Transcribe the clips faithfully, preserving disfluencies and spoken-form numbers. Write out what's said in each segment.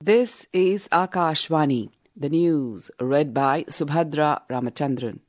This is Akashvani, the news read by Subhadra Ramachandran.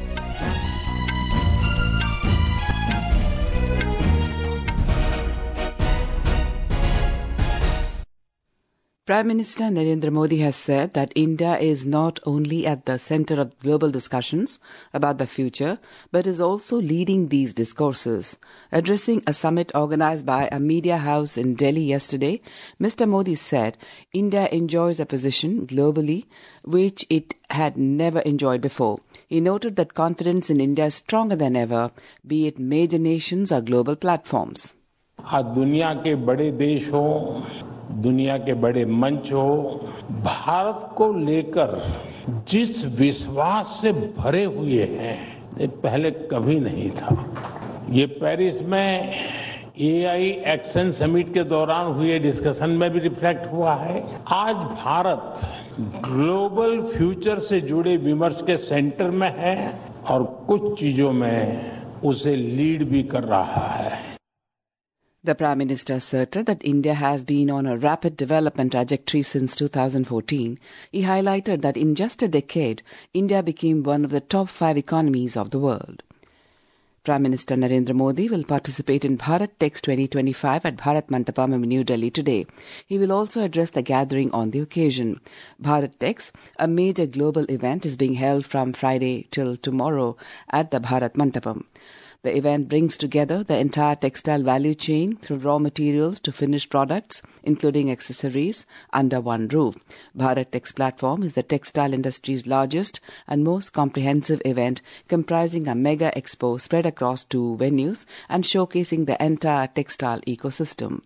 Prime Minister Narendra Modi has said that India is not only at the center of global discussions about the future, but is also leading these discourses. Addressing a summit organized by a media house in Delhi yesterday, Mister Modi said India enjoys a position globally which it had never enjoyed before. He noted that confidence in India is stronger than ever, be it major nations or global platforms. आज दुनिया के बड़े देश हो, दुनिया के बड़े मंच हो, भारत को लेकर जिस विश्वास से भरे हुए हैं, ये पहले कभी नहीं था। ये पेरिस में ए आई एक्शन समिट के दौरान हुए डिस्कशन में भी रिफ्लेक्ट हुआ है। आज भारत ग्लोबल फ्यूचर से जुड़े विमर्श के सेंटर में है और कुछ चीजों में उसे लीड भी कर रहा है। The Prime Minister asserted that India has been on a rapid development trajectory since two thousand fourteen. He highlighted that in just a decade, India became one of the top five economies of the world. Prime Minister Narendra Modi will participate in BharatEx twenty twenty-five at Bharat Mandapam in New Delhi today. He will also address the gathering on the occasion. BharatEx, a major global event, is being held from Friday till tomorrow at the Bharat Mandapam. The event brings together the entire textile value chain from raw materials to finished products, including accessories, under one roof. BharatEx platform is the textile industry's largest and most comprehensive event, comprising a mega expo spread across two venues and showcasing the entire textile ecosystem.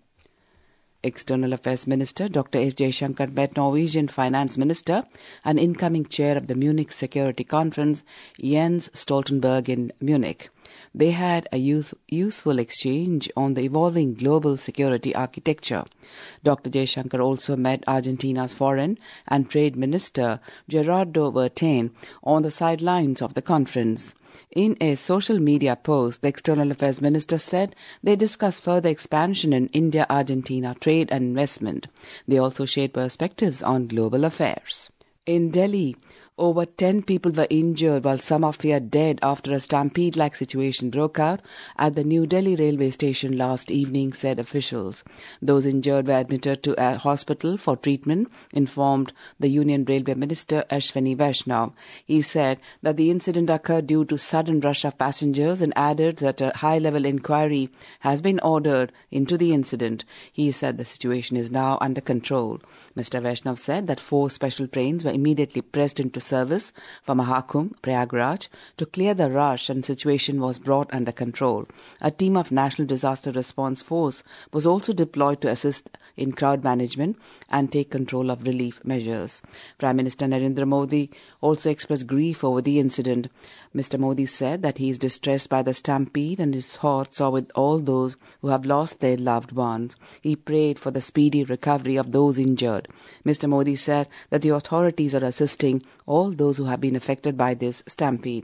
External Affairs Minister Doctor S. Jaishankar met Norwegian Finance Minister and incoming chair of the Munich Security Conference, Jens Stoltenberg, in Munich. They had a use, useful exchange on the evolving global security architecture. Doctor Jaishankar also met Argentina's Foreign and Trade Minister Gerardo Bertain on the sidelines of the conference. In a social media post, the External Affairs Minister said they discussed further expansion in India-Argentina trade and investment. They also shared perspectives on global affairs. In Delhi, over ten people were injured while some are feared dead after a stampede-like situation broke out at the New Delhi railway station last evening, said officials. Those injured were admitted to a hospital for treatment, informed the Union Railway Minister Ashwini Vaishnav. He said that the incident occurred due to sudden rush of passengers and added that a high-level inquiry has been ordered into the incident. He said the situation is now under control. Mister Vaishnav said that four special trains were immediately pressed into service from Mahakumbh, Prayagraj, to clear the rush, and situation was brought under control. A team of National Disaster Response Force was also deployed to assist in crowd management and take control of relief measures. Prime Minister Narendra Modi also expressed grief over the incident. Mister Modi said that he is distressed by the stampede and his thoughts are with all those who have lost their loved ones. He prayed for the speedy recovery of those injured. Mister Modi said that the authorities are assisting all those who have been affected by this stampede.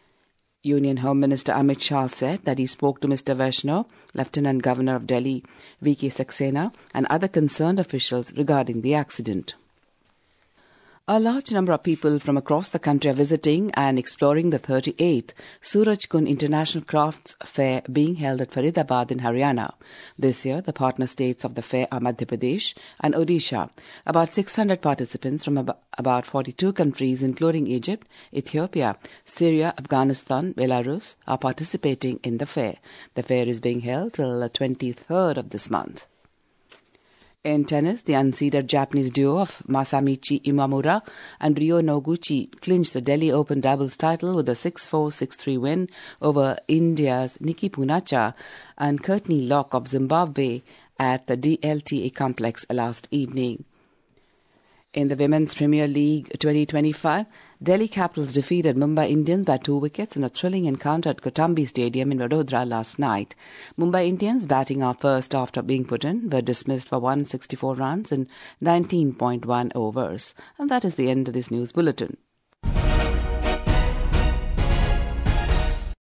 Union Home Minister Amit Shah said that he spoke to Mister Vaishnav, Lieutenant Governor of Delhi, V K Saxena, and other concerned officials regarding the accident. A large number of people from across the country are visiting and exploring the thirty-eighth Surajkund International Crafts Fair being held at Faridabad in Haryana. This year, the partner states of the fair are Madhya Pradesh and Odisha. About six hundred participants from ab- about forty-two countries, including Egypt, Ethiopia, Syria, Afghanistan, Belarus, are participating in the fair. The fair is being held till the twenty-third of this month. In tennis, the unseeded Japanese duo of Masamichi Imamura and Ryo Noguchi clinched the Delhi Open doubles title with a six four, six three win over India's Nikki Punacha and Courtney Locke of Zimbabwe at the D L T A complex last evening. In the Women's Premier League twenty twenty-five, Delhi Capitals defeated Mumbai Indians by two wickets in a thrilling encounter at Kotambi Stadium in Vadodara last night. Mumbai Indians, batting out first after being put in, were dismissed for one hundred sixty-four runs in nineteen point one overs. And that is the end of this news bulletin.